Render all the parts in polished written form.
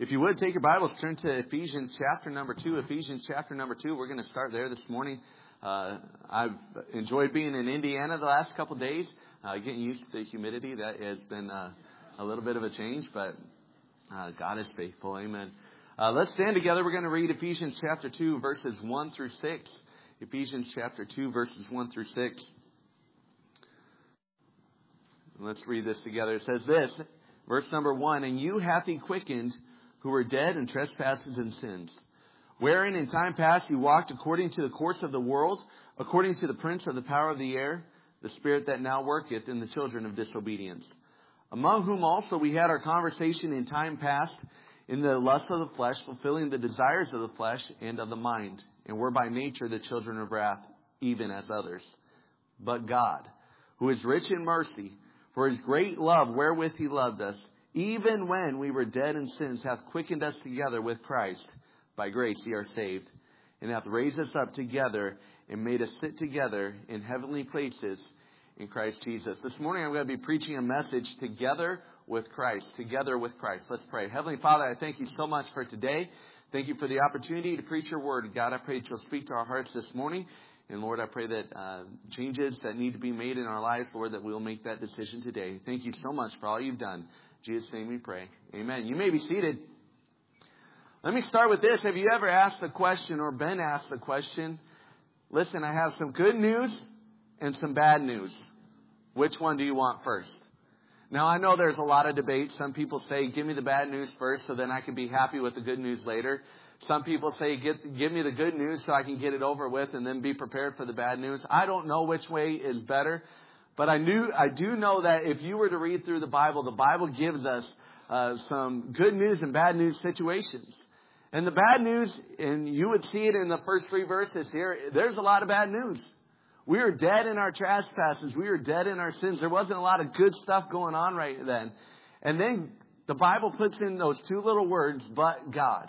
If you would, take your Bibles, turn to Ephesians chapter number 2. Ephesians chapter number 2. We're going to start there this morning. I've enjoyed being in Indiana the last couple of days, getting used to the humidity. That has been a little bit of a change, but God is faithful. Amen. Let's stand together. We're going to read Ephesians chapter 2, verses 1 through 6. Ephesians chapter 2, verses 1 through 6. Let's read this together. It says this, verse number 1, "And you hath he quickened, who were dead in trespasses and sins, wherein in time past you walked according to the course of the world, according to the prince of the power of the air, the spirit that now worketh in the children of disobedience, among whom also we had our conversation in time past, in the lust of the flesh, fulfilling the desires of the flesh and of the mind, and were by nature the children of wrath, even as others. But God, who is rich in mercy, for his great love wherewith he loved us, even when we were dead in sins, hath quickened us together with Christ. By grace ye are saved, and hath raised us up together, and made us sit together in heavenly places in Christ Jesus." This morning I'm going to be preaching a message, Together with Christ. Together with Christ. Let's pray. Heavenly Father, I thank you so much for today. Thank you for the opportunity to preach your word. God, I pray that you'll speak to our hearts this morning. And Lord, I pray that changes that need to be made in our lives, Lord, that we'll make that decision today. Thank you so much for all you've done. In Jesus' name we pray. Amen. You may be seated. Let me start with this. Have you ever asked a question or been asked a question? Listen, I have some good news and some bad news. Which one do you want first? Now, I know there's a lot of debate. Some people say, give me the bad news first so then I can be happy with the good news later. Some people say, give me the good news so I can get it over with and then be prepared for the bad news. I don't know which way is better. But I do know that if you were to read through the Bible gives us some good news and bad news situations. And the bad news, and you would see it in the first 3 verses here, there's a lot of bad news. We were dead in our trespasses. We were dead in our sins. There wasn't a lot of good stuff going on right then. And then the Bible puts in those 2 little words, but God.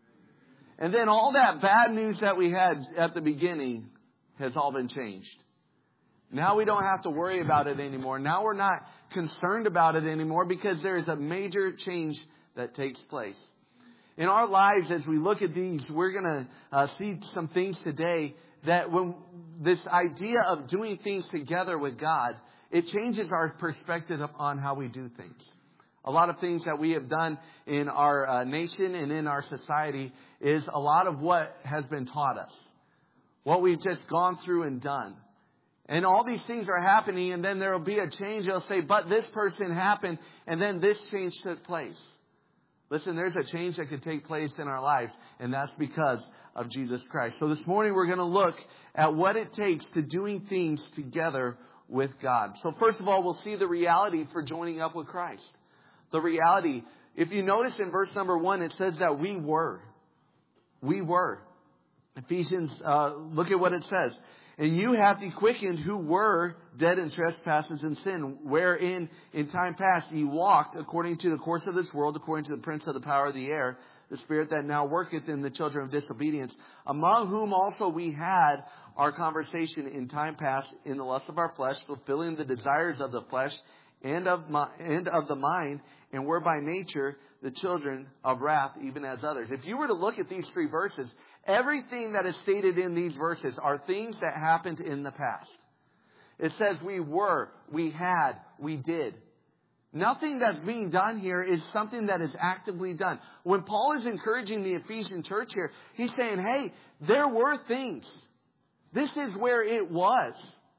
And then all that bad news that we had at the beginning has all been changed. Now we don't have to worry about it anymore. Now we're not concerned about it anymore because there is a major change that takes place. In our lives, as we look at these, we're going to see some things today that when this idea of doing things together with God, it changes our perspective on how we do things. A lot of things that we have done in our nation and in our society is a lot of what has been taught us. What we've just gone through and done. And all these things are happening, and then there will be a change. They'll say, but this person happened, and then this change took place. Listen, there's a change that could take place in our lives, and that's because of Jesus Christ. So this morning we're going to look at what it takes to doing things together with God. So first of all, we'll see the reality for joining up with Christ. The reality. If you notice in verse number 1, it says that we were. We were. Ephesians, look at what it says. "And you hath he quickened, who were dead in trespasses and sin, wherein in time past ye walked according to the course of this world, according to the prince of the power of the air, the spirit that now worketh in the children of disobedience, among whom also we had our conversation in time past in the lust of our flesh, fulfilling the desires of the flesh and of the mind, and were by nature the children of wrath, even as others." If you were to look at these 3 verses, everything that is stated in these verses are things that happened in the past. It says we were, we had, we did. Nothing that's being done here is something that is actively done. When Paul is encouraging the Ephesian church here, he's saying, hey, there were things. This is where it was.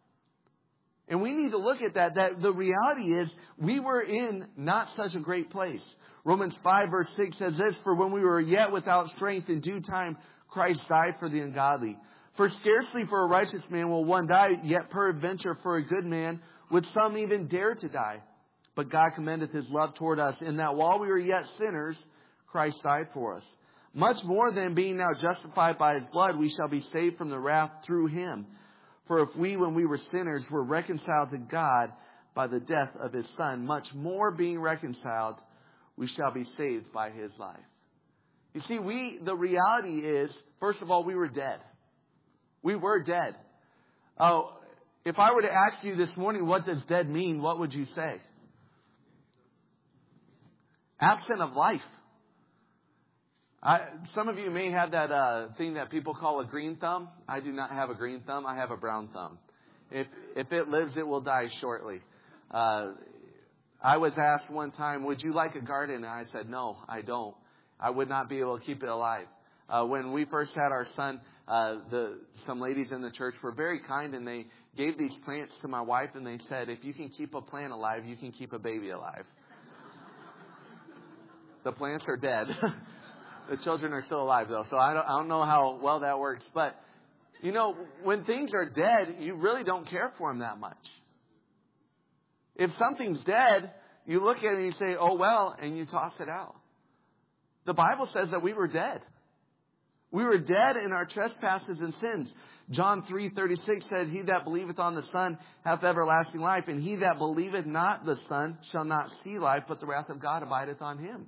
And we need to look at that the reality is we were in not such a great place. Romans 5 verse 6 says this, "For when we were yet without strength, in due time Christ died for the ungodly. For scarcely for a righteous man will one die, yet peradventure for a good man would some even dare to die. But God commendeth his love toward us, in that while we were yet sinners, Christ died for us. Much more than being now justified by his blood, we shall be saved from the wrath through him. For if we, when we were sinners, were reconciled to God by the death of his Son, much more being reconciled, we shall be saved by his life." You see, the reality is, first of all, we were dead. We were dead. Oh, if I were to ask you this morning, what does dead mean? What would you say? Absent of life. Some of you may have that thing that people call a green thumb. I do not have a green thumb. I have a brown thumb. If it lives, it will die shortly. I was asked one time, would you like a garden? And I said, no, I don't. I would not be able to keep it alive. When we first had our son, some ladies in the church were very kind, and they gave these plants to my wife, and they said, if you can keep a plant alive, you can keep a baby alive. The plants are dead. The children are still alive, though, so I don't know how well that works. But, you know, when things are dead, you really don't care for them that much. If something's dead, you look at it and you say, oh, well, and you toss it out. The Bible says that we were dead. We were dead in our trespasses and sins. John 3:36 said, he that believeth on the Son hath everlasting life, and he that believeth not the Son shall not see life, but the wrath of God abideth on him.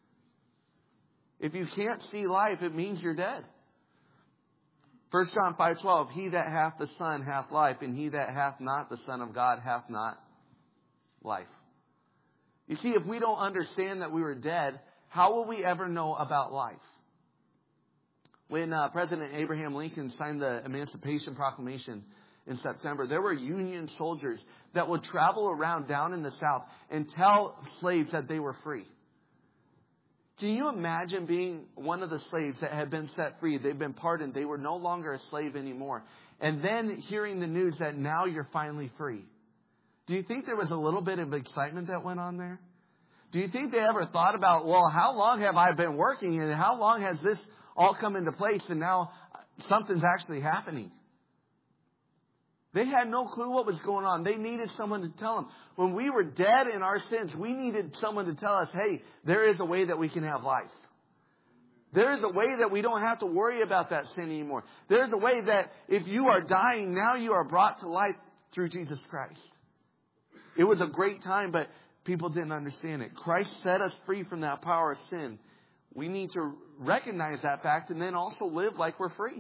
If you can't see life, it means you're dead. 1 John 5:12, he that hath the Son hath life, and he that hath not the Son of God hath not life. You see, if we don't understand that we were dead, how will we ever know about life? When President Abraham Lincoln signed the Emancipation Proclamation in September, there were Union soldiers that would travel around down in the South and tell slaves that they were free. Can you imagine being one of the slaves that had been set free? They've been pardoned. They were no longer a slave anymore. And then hearing the news that now you're finally free. Do you think there was a little bit of excitement that went on there? Do you think they ever thought about, well, how long have I been working and how long has this all come into place and now something's actually happening? They had no clue what was going on. They needed someone to tell them. When we were dead in our sins, we needed someone to tell us, hey, there is a way that we can have life. There is a way that we don't have to worry about that sin anymore. There is a way that if you are dying, now you are brought to life through Jesus Christ. It was a great time, but people didn't understand it. Christ set us free from that power of sin. We need to recognize that fact and then also live like we're free.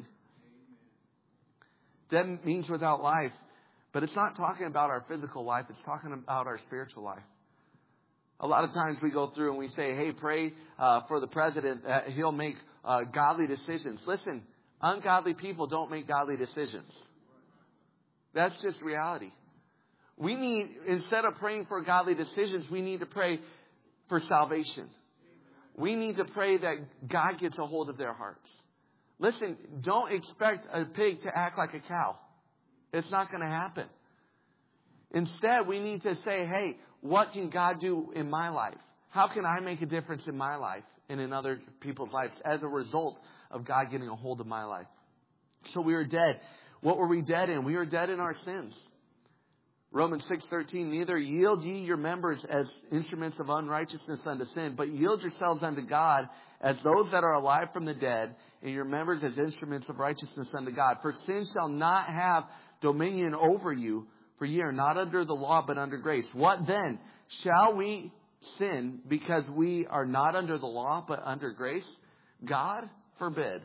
Dead means without life, but it's not talking about our physical life. It's talking about our spiritual life. A lot of times we go through and we say, hey, pray for the president that he'll make godly decisions. Listen, ungodly people don't make godly decisions. That's just reality. We need, instead of praying for godly decisions, we need to pray for salvation. We need to pray that God gets a hold of their hearts. Listen, don't expect a pig to act like a cow. It's not going to happen. Instead, we need to say, hey, what can God do in my life? How can I make a difference in my life and in other people's lives as a result of God getting a hold of my life? So we were dead. What were we dead in? We were dead in our sins. Romans 6:13, neither yield ye your members as instruments of unrighteousness unto sin, but yield yourselves unto God as those that are alive from the dead, and your members as instruments of righteousness unto God. For sin shall not have dominion over you, for ye are not under the law, but under grace. What then? Shall we sin because we are not under the law, but under grace? God forbid.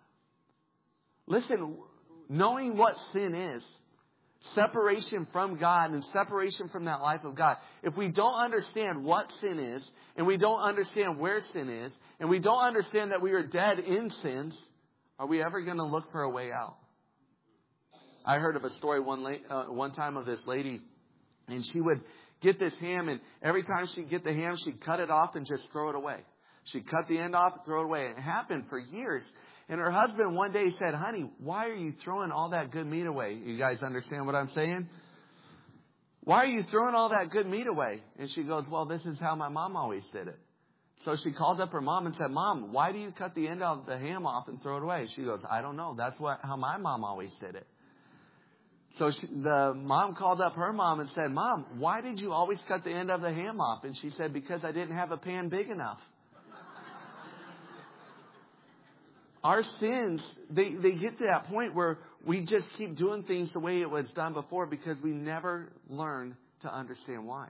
Listen, knowing what sin is, separation from God and separation from that life of God. If we don't understand what sin is, and we don't understand where sin is, and we don't understand that we are dead in sins, are we ever going to look for a way out? I heard of a story one time of this lady, and she would get this ham, and every time she'd get the ham, she'd cut it off and just throw it away. She'd cut the end off and throw it away. And it happened for years. And her husband one day said, honey, why are you throwing all that good meat away? You guys understand what I'm saying? Why are you throwing all that good meat away? And she goes, well, this is how my mom always did it. So she called up her mom and said, Mom, why do you cut the end of the ham off and throw it away? She goes, I don't know. That's how my mom always did it. So the mom called up her mom and said, Mom, why did you always cut the end of the ham off? And she said, because I didn't have a pan big enough. Our sins, they get to that point where we just keep doing things the way it was done before because we never learn to understand why.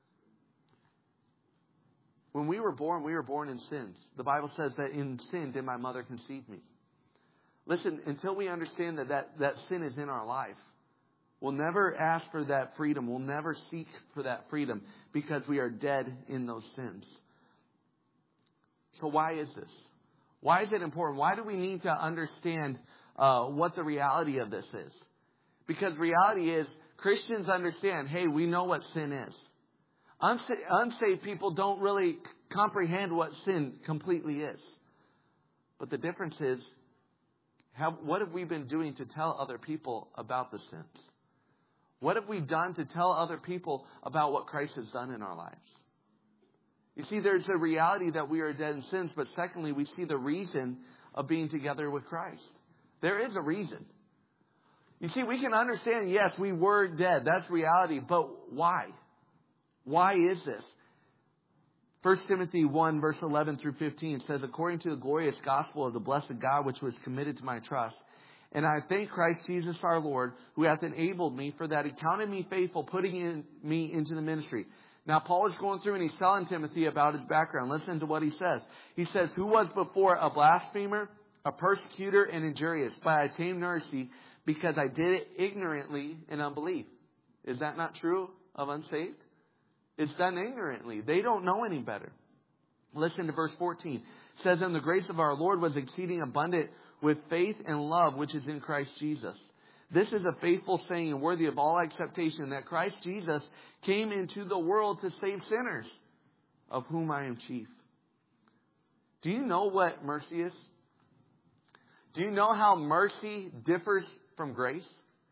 When we were born in sins. The Bible says that in sin did my mother conceive me. Listen, until we understand that sin is in our life, we'll never ask for that freedom. We'll never seek for that freedom because we are dead in those sins. So why is this? Why is it important? Why do we need to understand what the reality of this is? Because reality is Christians understand, hey, we know what sin is. Unsaved people don't really comprehend what sin completely is. But the difference is, what have we been doing to tell other people about the sins? What have we done to tell other people about what Christ has done in our lives? You see, there's a reality that we are dead in sins, but secondly, we see the reason of being together with Christ. There is a reason. You see, we can understand, yes, we were dead. That's reality. But why? Why is this? 1 Timothy 1, verse 11 through 15 says, according to the glorious gospel of the blessed God, which was committed to my trust. And I thank Christ Jesus our Lord, who hath enabled me, for that he counted me faithful, putting me into the ministry. Now, Paul is going through and he's telling Timothy about his background. Listen to what he says. He says, who was before a blasphemer, a persecutor, and injurious, but I attained mercy because I did it ignorantly in unbelief. Is that not true of unsaved? It's done ignorantly. They don't know any better. Listen to verse 14. It says, and the grace of our Lord was exceeding abundant with faith and love, which is in Christ Jesus. This is a faithful saying and worthy of all acceptation, that Christ Jesus came into the world to save sinners, of whom I am chief. Do you know what mercy is? Do you know how mercy differs from grace?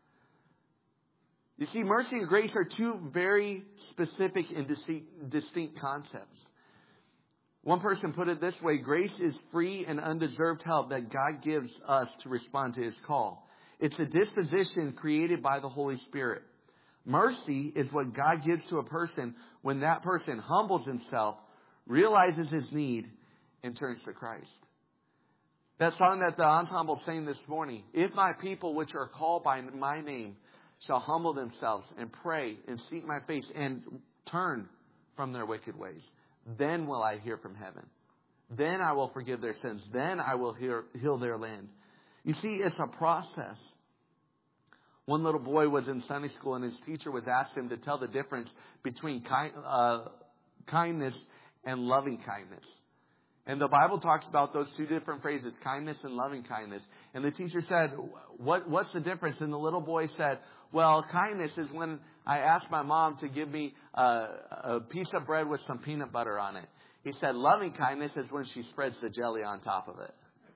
You see, mercy and grace are two very specific and distinct concepts. One person put it this way: grace is free and undeserved help that God gives us to respond to his call. It's a disposition created by the Holy Spirit. Mercy is what God gives to a person when that person humbles himself, realizes his need, and turns to Christ. That song that the ensemble sang this morning, if my people which are called by my name shall humble themselves and pray and seek my face and turn from their wicked ways, then will I hear from heaven. Then I will forgive their sins. Then I will heal their land. You see, it's a process. One little boy was in Sunday school and his teacher was asked him to tell the difference between kindness and loving kindness. And the Bible talks about those two different phrases, kindness and loving kindness. And the teacher said, what's the difference? And the little boy said, well, kindness is when I ask my mom to give me a piece of bread with some peanut butter on it. He said, loving kindness is when she spreads the jelly on top of it.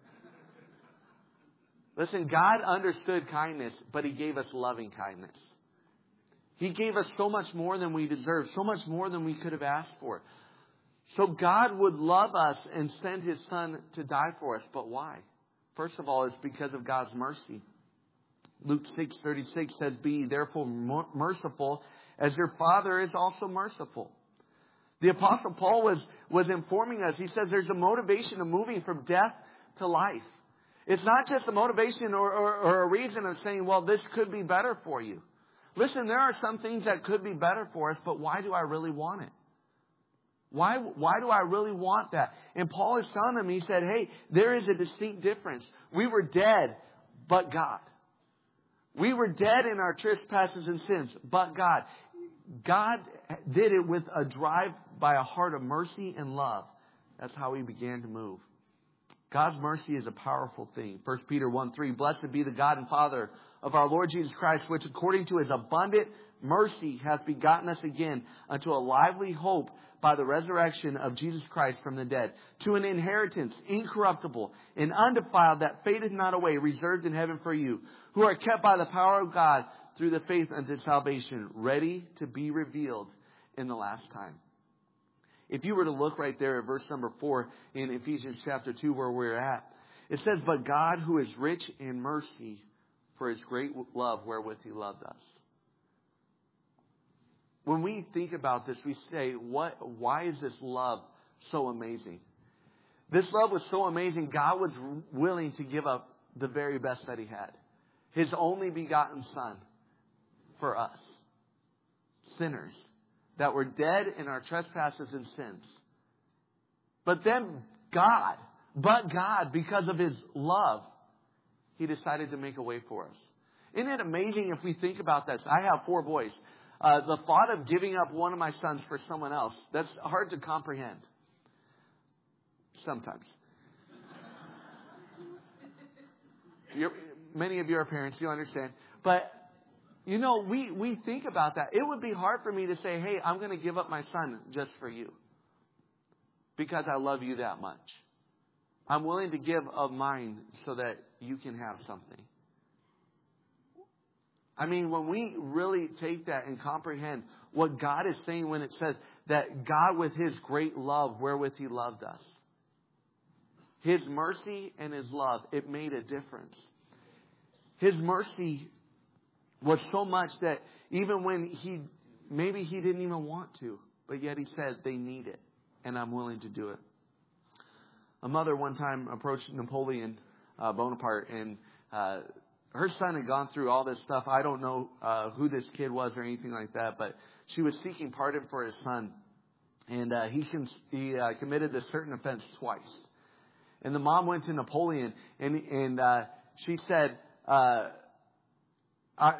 Listen, God understood kindness, but he gave us loving kindness. He gave us so much more than we deserve, so much more than we could have asked for. So God would love us and send his son to die for us. But why? First of all, it's because of God's mercy. Luke 6:36 says, be ye therefore merciful as your Father is also merciful. The Apostle Paul was informing us. He says there's a motivation of moving from death to life. It's not just a motivation or a reason of saying, well, this could be better for you. Listen, there are some things that could be better for us, but why do I really want it? Why do I really want that? And Paul is telling them, he said, hey, there is a distinct difference. We were dead, but God. We were dead in our trespasses and sins, but God. God did it with a drive by a heart of mercy and love. That's how he began to move. God's mercy is a powerful thing. 1 Peter 1:3, blessed be the God and Father of our Lord Jesus Christ, which according to his abundant mercy hath begotten us again unto a lively hope by the resurrection of Jesus Christ from the dead, to an inheritance incorruptible and undefiled that fadeth not away, reserved in heaven for you, who are kept by the power of God through the faith unto salvation, ready to be revealed in the last time. If you were to look right there at verse number 4 in Ephesians chapter 2 where we're at, it says, but God who is rich in mercy for his great love wherewith he loved us. When we think about this, we say, why is this love so amazing? This love was so amazing, God was willing to give up the very best that he had. His only begotten Son for us, sinners, that were dead in our trespasses and sins. But then God, because of his love, he decided to make a way for us. Isn't it amazing if we think about this? I have 4 boys. The thought of giving up one of my sons for someone else, that's hard to comprehend. Sometimes. Many of you are parents, you understand. But, you know, we think about that. It would be hard for me to say, hey, I'm going to give up my son just for you. Because I love you that much. I'm willing to give of mine so that you can have something. I mean, when we really take that and comprehend what God is saying when it says that God with His great love wherewith He loved us. His mercy and His love, it made a difference. His mercy was so much that even when maybe He didn't even want to, but yet He said they need it and I'm willing to do it. A mother one time approached Napoleon Bonaparte and her son had gone through all this stuff. I don't know who this kid was or anything like that, but she was seeking pardon for his son. And he committed a certain offense twice. And the mom went to Napoleon and she said, let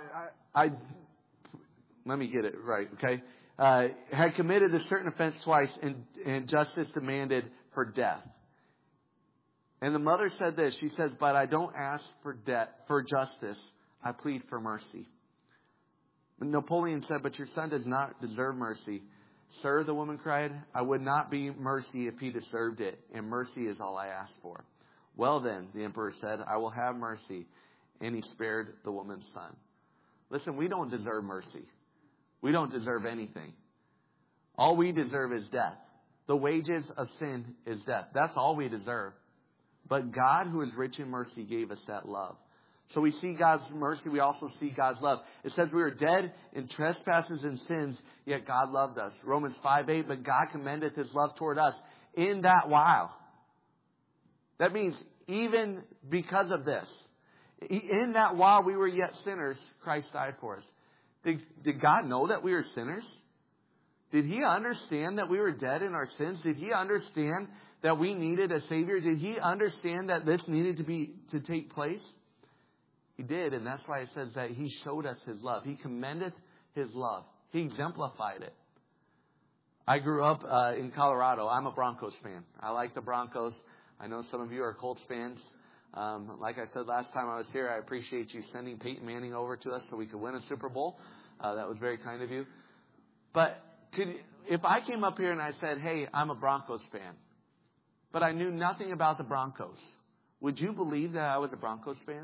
me get it right, okay? Had committed a certain offense twice and justice demanded her death. And the mother said this, she says, but I don't ask for justice, I plead for mercy. And Napoleon said, but your son does not deserve mercy. Sir, the woman cried, I would not be mercy if he deserved it, and mercy is all I ask for. Well then, the emperor said, I will have mercy. And he spared the woman's son. Listen, we don't deserve mercy. We don't deserve anything. All we deserve is death. The wages of sin is death. That's all we deserve. But God, who is rich in mercy, gave us that love. So we see God's mercy. We also see God's love. It says we were dead in trespasses and sins, yet God loved us. Romans 5:8, but God commendeth His love toward us in that while. That means even because of this, in that while we were yet sinners, Christ died for us. Did God know that we were sinners? Did He understand that we were dead in our sins? Did He understand that we needed a Savior? Did He understand that this needed to take place? He did, and that's why it says that He showed us His love. He commendeth His love. He exemplified it. I grew up in Colorado. I'm a Broncos fan. I like the Broncos. I know some of you are Colts fans. Like I said last time I was here, I appreciate you sending Peyton Manning over to us so we could win a Super Bowl. That was very kind of you. But if I came up here and I said, hey, I'm a Broncos fan, but I knew nothing about the Broncos, would you believe that I was a Broncos fan?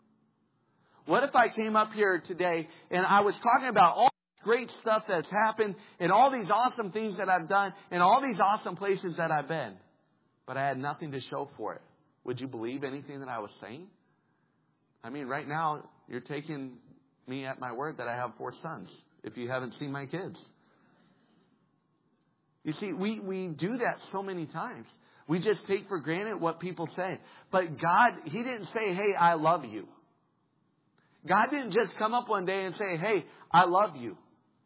What if I came up here today and I was talking about all this great stuff that's happened and all these awesome things that I've done and all these awesome places that I've been, but I had nothing to show for it? Would you believe anything that I was saying? I mean, right now, you're taking me at my word that I have 4 sons, if you haven't seen my kids. You see, we do that so many times. We just take for granted what people say. But God, He didn't say, hey, I love you. God didn't just come up one day and say, hey, I love you.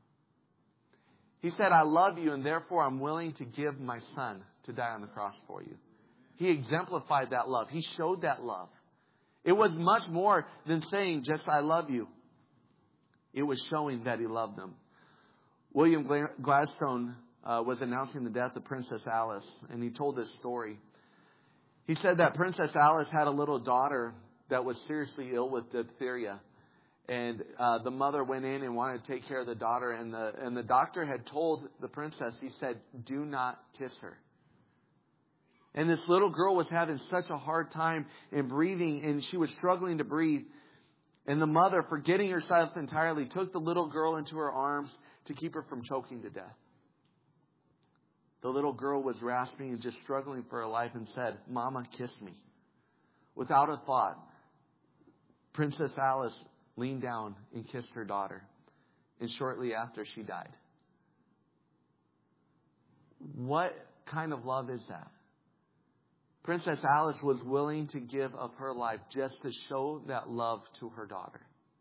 He said, I love you, and therefore I'm willing to give my son to die on the cross for you. He exemplified that love. He showed that love. It was much more than saying just, I love you. It was showing that He loved them. William Gladstone was announcing the death of Princess Alice, and he told this story. He said that Princess Alice had a little daughter that was seriously ill with diphtheria. And the mother went in and wanted to take care of the daughter. And the doctor had told the princess, he said, do not kiss her. And this little girl was having such a hard time in breathing, and she was struggling to breathe. And the mother, forgetting herself entirely, took the little girl into her arms to keep her from choking to death. The little girl was rasping and just struggling for her life and said, Mama, kiss me. Without a thought, Princess Alice leaned down and kissed her daughter. And shortly after, she died. What kind of love is that? Princess Alice was willing to give of her life just to show that love to her daughter.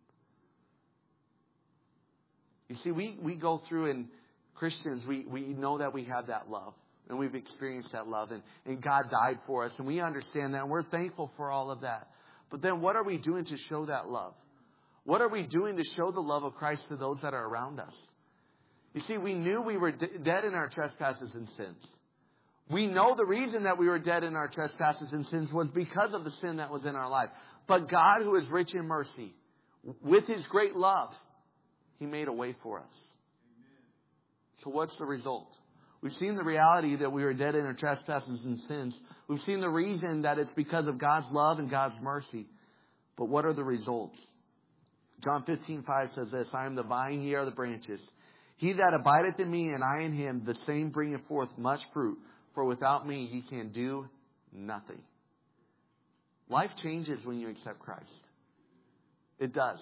You see, we go through, and Christians, we know that we have that love. And we've experienced that love. And God died for us. And we understand that. And we're thankful for all of that. But then what are we doing to show that love? What are we doing to show the love of Christ to those that are around us? You see, we knew we were dead in our trespasses and sins. We know the reason that we were dead in our trespasses and sins was because of the sin that was in our life. But God, who is rich in mercy, with His great love, He made a way for us. So what's the result? We've seen the reality that we are dead in our trespasses and sins. We've seen the reason that it's because of God's love and God's mercy. But what are the results? John 15:5 says this, I am the vine, ye are the branches. He that abideth in me and I in him, the same bringeth forth much fruit. For without me ye can do nothing. Life changes when you accept Christ. It does.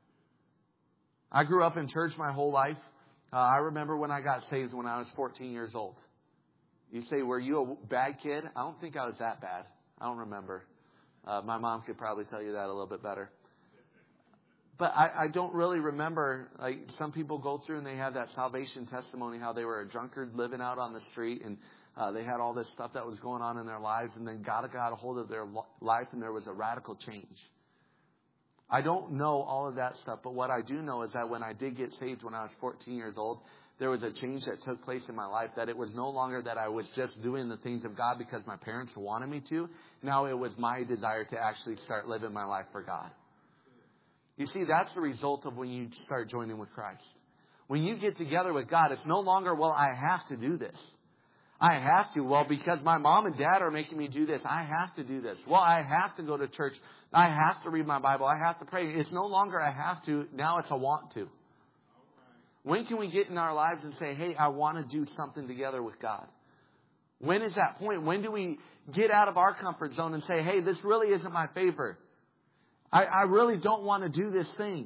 I grew up in church my whole life. I remember when I got saved when I was 14 years old. You say, were you a bad kid? I don't think I was that bad. I don't remember. My mom could probably tell you that a little bit better. But I don't really remember, like some people go through and they have that salvation testimony, how they were a drunkard living out on the street and they had all this stuff that was going on in their lives, and then God got a hold of their life and there was a radical change. I don't know all of that stuff, but what I do know is that when I did get saved when I was 14 years old, there was a change that took place in my life, that it was no longer that I was just doing the things of God because my parents wanted me to. Now it was my desire to actually start living my life for God. You see, that's the result of when you start joining with Christ. When you get together with God, it's no longer, well, I have to do this. I have to. Well, because my mom and dad are making me do this, I have to do this. Well, I have to go to church. I have to read my Bible. I have to pray. It's no longer I have to. Now it's a want to. When can we get in our lives and say, hey, I want to do something together with God? When is that point? When do we get out of our comfort zone and say, hey, this really isn't my favor. I really don't want to do this thing.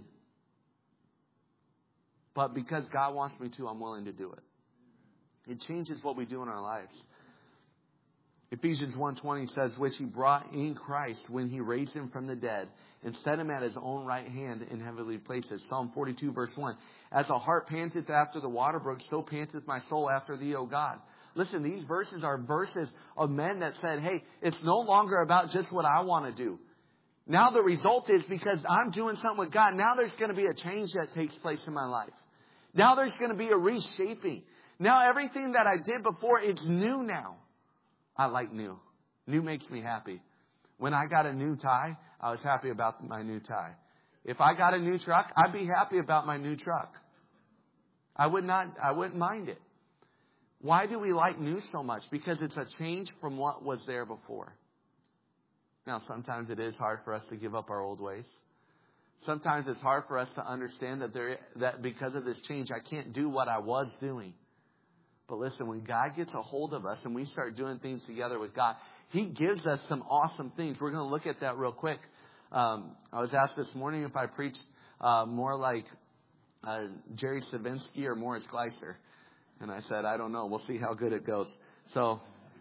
But because God wants me to, I'm willing to do it. It changes what we do in our lives. Ephesians 1:20 says, which He brought in Christ when He raised Him from the dead and set Him at His own right hand in heavenly places. Psalm 42 verse 1. As a hart panteth after the water brook, so panteth my soul after Thee, O God. Listen, these verses are verses of men that said, hey, it's no longer about just what I want to do. Now the result is because I'm doing something with God, now there's going to be a change that takes place in my life. Now there's going to be a reshaping. Now everything that I did before, it's new now. I like new. New makes me happy. When I got a new tie, I was happy about my new tie. If I got a new truck, I'd be happy about my new truck. I wouldn't mind it. Why do we like new so much? Because it's a change from what was there before. Now, sometimes it is hard for us to give up our old ways. Sometimes it's hard for us to understand that because of this change, I can't do what I was doing. But listen, when God gets a hold of us and we start doing things together with God, He gives us some awesome things. We're going to look at that real quick. I was asked this morning if I preached more like Jerry Savinsky or Morris Gleiser. And I said, I don't know. We'll see how good it goes. So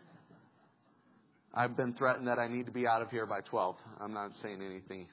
I've been threatened that I need to be out of here by 12. I'm not saying anything.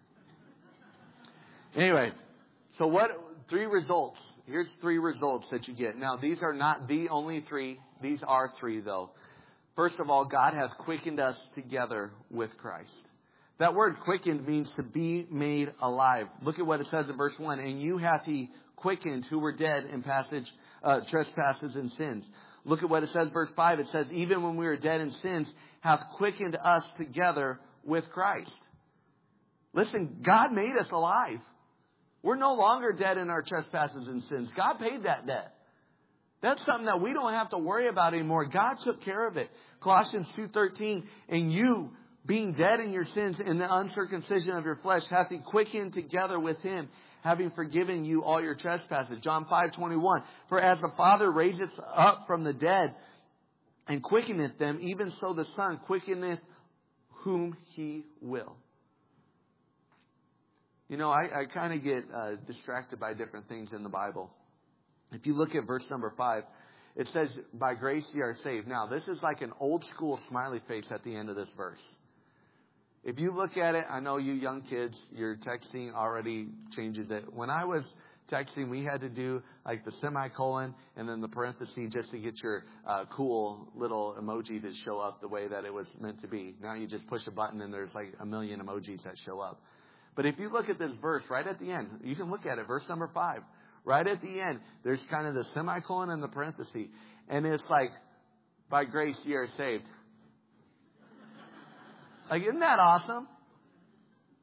Anyway, so what? 3 results. Here's 3 results that you get. Now, these are not the only 3. These are 3, though. First of all, God has quickened us together with Christ. That word quickened means to be made alive. Look at what it says in verse 1. And you hath He quickened who were dead in trespasses and sins. Look at what it says, verse 5. It says, even when we were dead in sins, hath quickened us together with Christ. Listen, God made us alive. We're no longer dead in our trespasses and sins. God paid that debt. That's something that we don't have to worry about anymore. God took care of it. Colossians 2:13, and you, being dead in your sins in the uncircumcision of your flesh, hath He quickened together with Him, having forgiven you all your trespasses. John 5:21, for as the Father raiseth up from the dead and quickeneth them, even so the Son quickeneth whom He will. You know, I kind of get distracted by different things in the Bible. If you look at verse number 5, it says, by grace ye are saved. Now, this is like an old school smiley face at the end of this verse. If you look at it, I know you young kids, your texting already changes it. When I was texting, we had to do like the semicolon and then the parenthesis just to get your cool little emoji to show up the way that it was meant to be. Now you just push a button and there's like a million emojis that show up. But if you look at this verse right at the end, you can look at it, verse number 5. Right at the end, there's kind of the semicolon and the parenthesis. And it's like, by grace ye are saved. Like, isn't that awesome?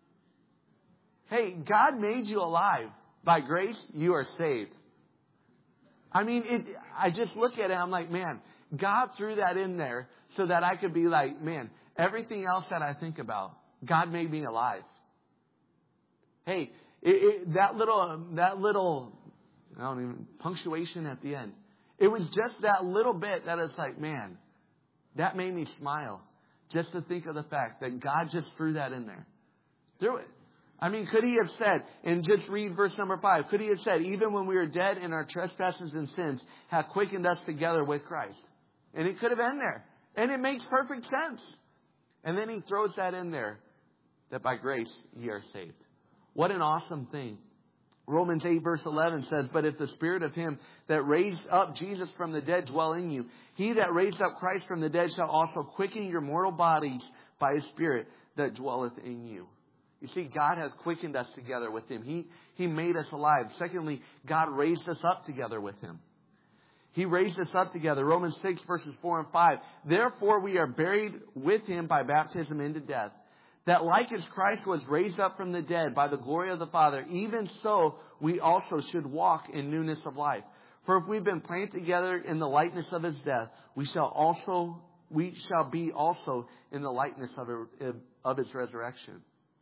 Hey, God made you alive. By grace, you are saved. I mean, I just look at it, I'm like, man, God threw that in there so that I could be like, man, everything else that I think about, God made me alive. Hey, that little, I don't even, punctuation at the end. It was just that little bit that it's like, man, that made me smile. Just to think of the fact that God just threw that in there. Threw it. I mean, could he have said, and just read verse number 5, could he have said, even when we were dead in our trespasses and sins, hath quickened us together with Christ? And it could have been there. And it makes perfect sense. And then he throws that in there, that by grace ye are saved. What an awesome thing. Romans 8 verse 11 says, but if the Spirit of him that raised up Jesus from the dead dwell in you, he that raised up Christ from the dead shall also quicken your mortal bodies by his Spirit that dwelleth in you. You see, God has quickened us together with him. He made us alive. Secondly, God raised us up together with him. He raised us up together. Romans 6 verses 4 and 5. Therefore we are buried with him by baptism into death, that like as Christ was raised up from the dead by the glory of the Father, even so we also should walk in newness of life. For if we've been planted together in the likeness of his death, we shall be also in the likeness of his resurrection.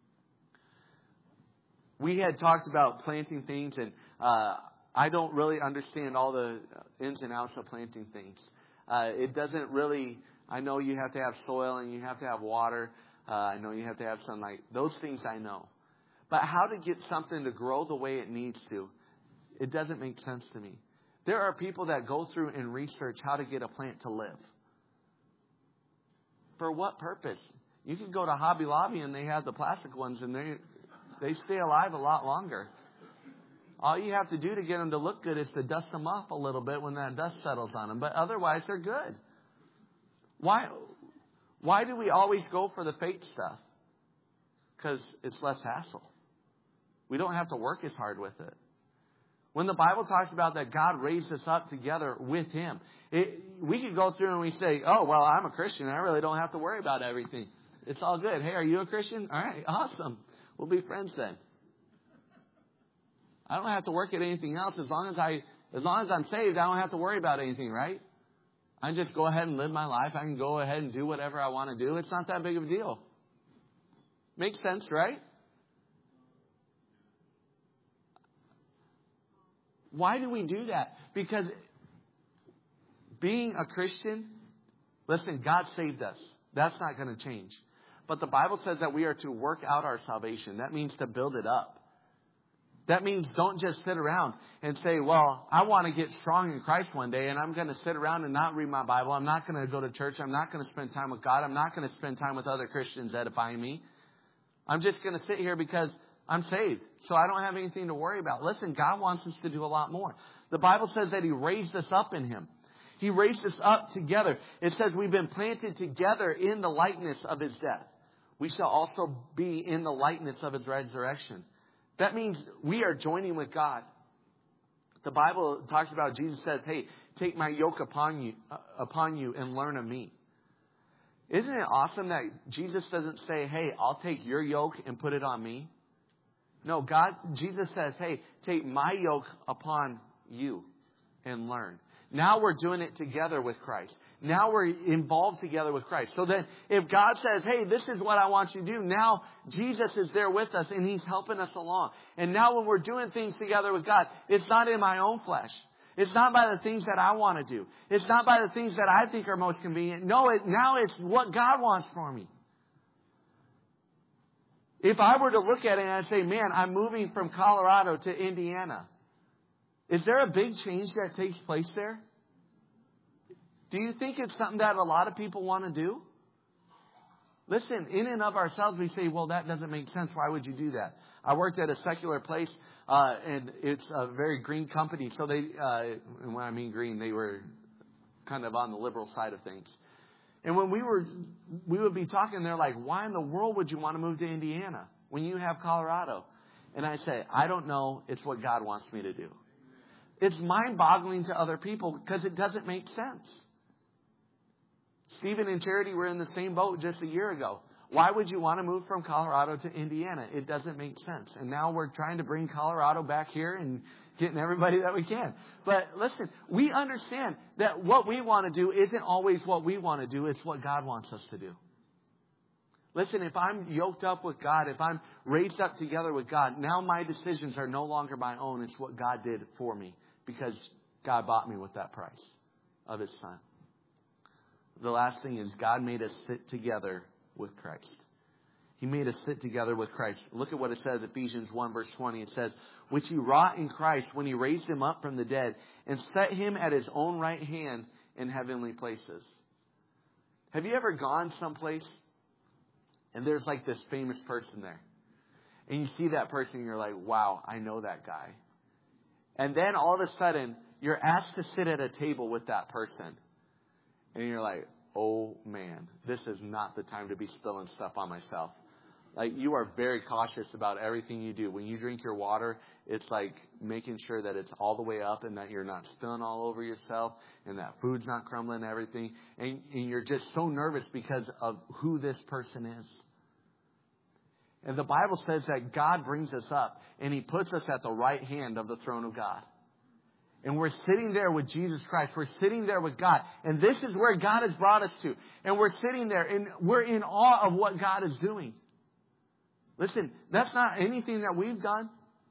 We had talked about planting things, and I don't really understand all the ins and outs of planting things. It doesn't really, I know you have to have soil and you have to have water. I know you have to have sunlight. Those things I know. But how to get something to grow the way it needs to, it doesn't make sense to me. There are people that go through and research how to get a plant to live. For what purpose? You can go to Hobby Lobby and they have the plastic ones and they stay alive a lot longer. All you have to do to get them to look good is to dust them off a little bit when that dust settles on them. But otherwise, they're good. Why do we always go for the fake stuff? Because it's less hassle. We don't have to work as hard with it. When the Bible talks about that God raised us up together with him, we could go through and we say, oh, well, I'm a Christian. I really don't have to worry about everything. It's all good. Hey, are you a Christian? All right, awesome. We'll be friends then. I don't have to work at anything else. As long as I'm saved, I don't have to worry about anything, right? I just go ahead and live my life. I can go ahead and do whatever I want to do. It's not that big of a deal. Makes sense, right? Why do we do that? Because being a Christian, listen, God saved us. That's not going to change. But the Bible says that we are to work out our salvation. That means to build it up. That means don't just sit around and say, well, I want to get strong in Christ one day, and I'm going to sit around and not read my Bible. I'm not going to go to church. I'm not going to spend time with God. I'm not going to spend time with other Christians edifying me. I'm just going to sit here because I'm saved, so I don't have anything to worry about. Listen, God wants us to do a lot more. The Bible says that he raised us up in him. He raised us up together. It says we've been planted together in the likeness of his death. We shall also be in the likeness of his resurrection. That means we are joining with God. The Bible talks about, Jesus says, hey, take my yoke upon you and learn of me. Isn't it awesome that Jesus doesn't say, hey, I'll take your yoke and put it on me? No, Jesus says, hey, take my yoke upon you and learn. Now we're doing it together with Christ. Now we're involved together with Christ. So then if God says, hey, this is what I want you to do, now Jesus is there with us and he's helping us along. And now when we're doing things together with God, it's not in my own flesh. It's not by the things that I want to do. It's not by the things that I think are most convenient. No, now it's what God wants for me. If I were to look at it and I say, man, I'm moving from Colorado to Indiana, is there a big change that takes place there? Do you think it's something that a lot of people want to do? Listen, in and of ourselves, we say, well, that doesn't make sense. Why would you do that? I worked at a secular place, and it's a very green company. So they, and when I mean green, they were kind of on the liberal side of things. And when we would be talking, they're like, why in the world would you want to move to Indiana when you have Colorado? And I say, I don't know. It's what God wants me to do. It's mind-boggling to other people because it doesn't make sense. Stephen and Charity were in the same boat just a year ago. Why would you want to move from Colorado to Indiana? It doesn't make sense. And now we're trying to bring Colorado back here and getting everybody that we can. But listen, we understand that what we want to do isn't always what we want to do. It's what God wants us to do. Listen, if I'm yoked up with God, if I'm raised up together with God, now my decisions are no longer my own. It's what God did for me because God bought me with that price of His Son. The last thing is God made us sit together with Christ. He made us sit together with Christ. Look at what it says, Ephesians 1 verse 20. It says, which He wrought in Christ when He raised Him up from the dead and set Him at His own right hand in heavenly places. Have you ever gone someplace and there's like this famous person there? And you see that person and you're like, wow, I know that guy. And then all of a sudden, you're asked to sit at a table with that person. And you're like, oh man, this is not the time to be spilling stuff on myself. Like, you are very cautious about everything you do. When you drink your water, it's like making sure that it's all the way up and that you're not spilling all over yourself and that food's not crumbling and everything. And you're just so nervous because of who this person is. And the Bible says that God brings us up and He puts us at the right hand of the throne of God. And we're sitting there with Jesus Christ. We're sitting there with God. And this is where God has brought us to. And we're sitting there and we're in awe of what God is doing. Listen, that's not anything that we've done.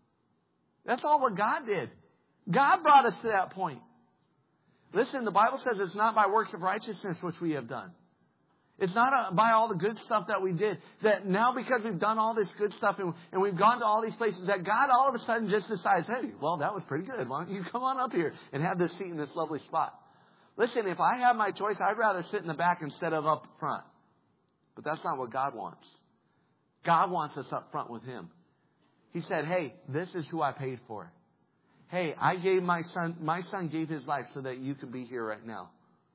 That's all what God did. God brought us to that point. Listen, the Bible says it's not by works of righteousness which we have done. It's not by all the good stuff that we did. That now because we've done all this good stuff and we've gone to all these places, that God all of a sudden just decides, hey, well, that was pretty good. Why don't you come on up here and have this seat in this lovely spot? Listen, if I have my choice, I'd rather sit in the back instead of up front. But that's not what God wants. God wants us up front with Him. He said, hey, this is who I paid for. Hey, I gave my son gave his life so that you could be here right now.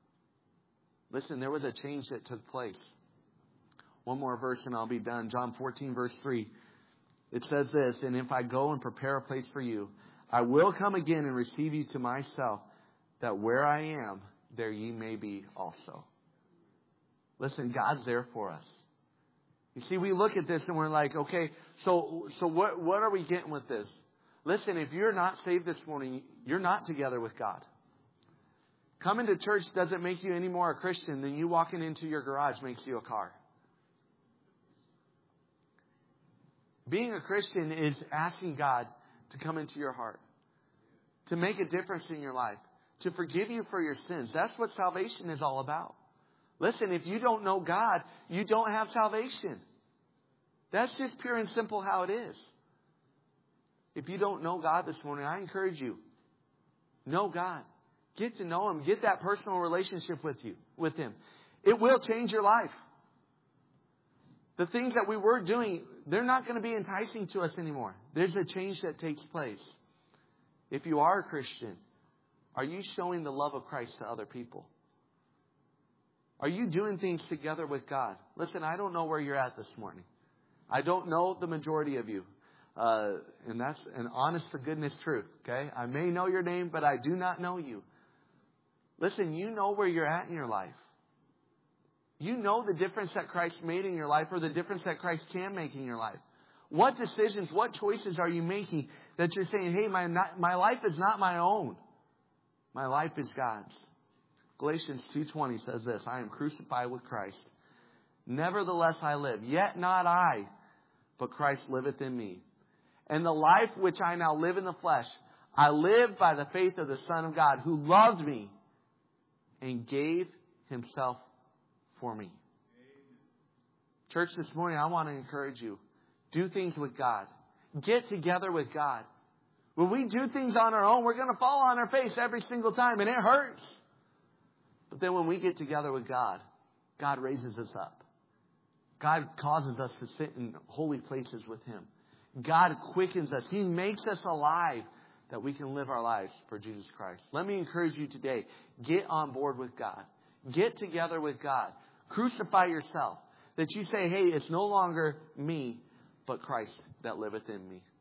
Listen, there was a change that took place. One more verse and I'll be done. John 14, verse 3. It says this, and if I go and prepare a place for you, I will come again and receive you to myself, that where I am, there ye may be also. Listen, God's there for us. You see, we look at this and we're like, okay, so what are we getting with this? Listen, if you're not saved this morning, you're not together with God. Coming to church doesn't make you any more a Christian than you walking into your garage makes you a car. Being a Christian is asking God to come into your heart, to make a difference in your life, to forgive you for your sins. That's what salvation is all about. Listen, if you don't know God, you don't have salvation. That's just pure and simple how it is. If you don't know God this morning, I encourage you, know God. Get to know Him. Get that personal relationship with Him. It will change your life. The things that we were doing, they're not going to be enticing to us anymore. There's a change that takes place. If you are a Christian, are you showing the love of Christ to other people? Are you doing things together with God? Listen, I don't know where you're at this morning. I don't know the majority of you. And that's an honest to goodness truth. Okay? I may know your name, but I do not know you. Listen, you know where you're at in your life. You know the difference that Christ made in your life or the difference that Christ can make in your life. What decisions, what choices are you making that you're saying, hey, my life is not my own. My life is God's. Galatians 2:20 says this, I am crucified with Christ. Nevertheless I live, yet not I, but Christ liveth in me. And the life which I now live in the flesh, I live by the faith of the Son of God, who loved me and gave Himself for me. Church, this morning, I want to encourage you. Do things with God. Get together with God. When we do things on our own, we're going to fall on our face every single time, and it hurts. But then when we get together with God, God raises us up. God causes us to sit in holy places with Him. God quickens us. He makes us alive that we can live our lives for Jesus Christ. Let me encourage you today. Get on board with God. Get together with God. Crucify yourself. That you say, hey, it's no longer me, but Christ that liveth in me.